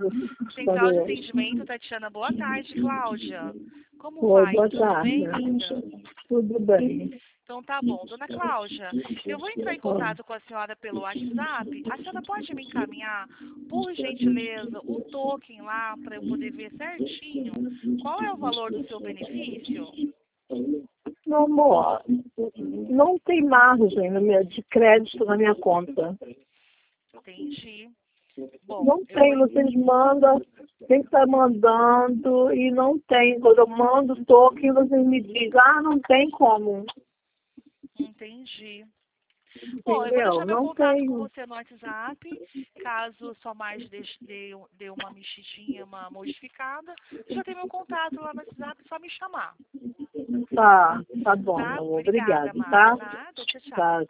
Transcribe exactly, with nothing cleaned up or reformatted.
Central de Quando... Atendimento, Tatiana. Boa tarde, Cláudia. Como Oi, vai? boa Tudo tarde. bem, linda? Tudo bem. Então tá bom. Dona Cláudia, eu vou entrar em Oi. contato com a senhora pelo WhatsApp. A senhora pode me encaminhar, por gentileza, o token lá para eu poder ver certinho qual é o valor do seu benefício? Meu amor, não tem margem no meu- de crédito na minha conta. Entendi. Bom, Não eu tem, vou... vocês mandam, tem que estar mandando e não tem. Quando eu mando o token, vocês me dizem, ah, não tem como. Entendi. Bom, eu vou Entendeu? deixar meu Não contato com tem. você no WhatsApp. Caso sua mais deixe- dê, dê uma mexidinha, uma modificada, já tem meu contato lá no WhatsApp, é só me chamar. Tá, tá bom, Tá? meu amor. Obrigada, Obrigado, amada. tá? Nada, tchau, tchau. Tá,